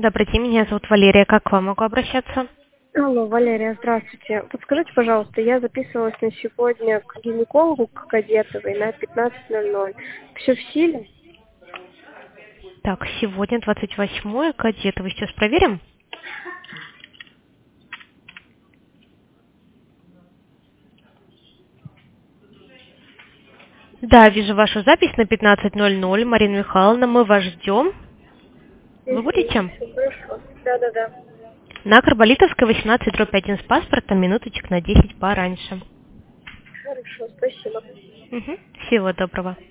Добрый день, меня зовут Валерия. Как к вам могу обращаться? Алло, Валерия, здравствуйте. Подскажите, пожалуйста, я записывалась на сегодня к гинекологу к Кадетовой на 15:00. Все в силе? Так, сегодня 28-е, Кадетово. Сейчас проверим. Да, вижу вашу запись на 15:00. Марина Михайловна, мы вас ждем. Вы будете? Всё хорошо. Да. На Карболитовской, 18/1 с паспортом, минуточек на 10 пораньше. Хорошо, спасибо. Всего доброго.